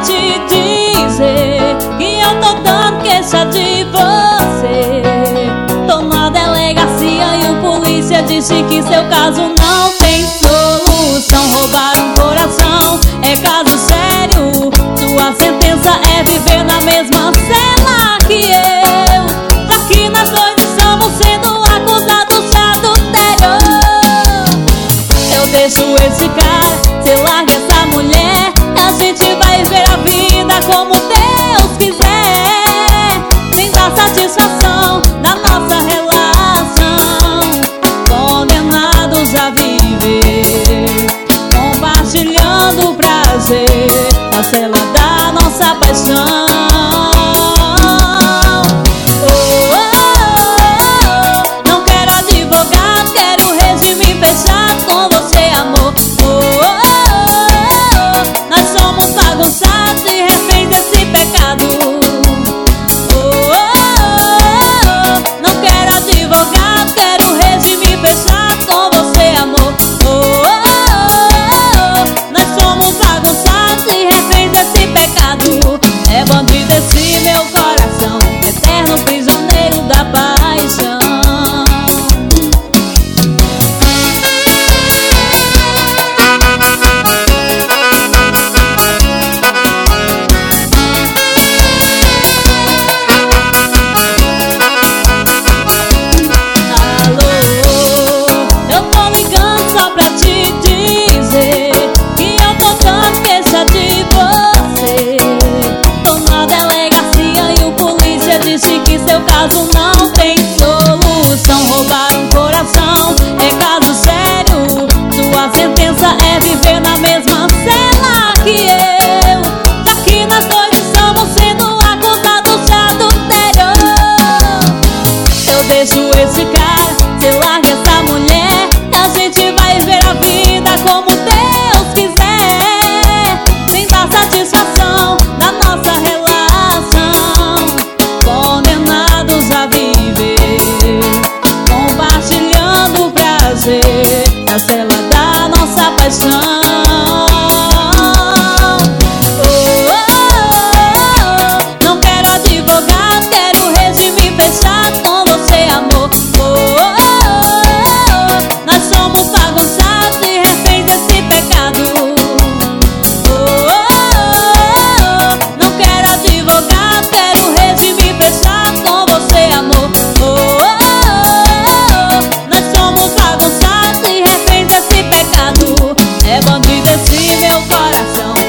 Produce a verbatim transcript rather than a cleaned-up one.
te dizer que eu tô dando queixa de você. Tô na delegacia e o polícia disse que seu caso não tem solução. Roubaram um coração, é caso sério. Sua sentença é viver na mesma cela que eu. Só que nós dois estamos sendo acusados de adultério. Eu deixo esse cara, cê larga essa mulher, a gente vai ver a vida como Deus quiser. Sem dar satisfação na nossa relação, condenados a viver, compartilhando o prazer na cela da nossa paixão. Oh, oh, oh, oh. Não quero advogado, quero regime fechado com você, amor. Oh, oh, oh, oh. Nós somos bagunçados e reféns desse pecado. Oh, oh, oh, oh. Não quero advogado, quero regime fechado com você, amor. Oh, oh, oh, oh. Nós somos bagunçados e reféns desse pecado. É bandido esse meu coração, eterno prisioneiro da paixão. Disse que seu caso não tem solução. Roubaram um coração, é caso sério. Sua sentença é viver na mesma cela que eu. Só que nós dois estamos sendo acusados de adultério. Eu deixo esse cara, cê larga essa mulher, a gente vai ver a vida como Deus quiser. Sem dar satisfação na nossa relação, condenados a viver, compartilhando o prazer na cela da nossa paixão. Oh, oh, oh, oh. Não quero advogado, quero regime fechado com você, amor. Oh, oh, oh. Nós somos bagunçados e reféns desse pecado. Oh, oh, oh. Não quero advogado, quero regime fechado com você, amor. Oh, oh, oh. Nós somos bagunçados e reféns desse pecado. É bandido esse meu coração,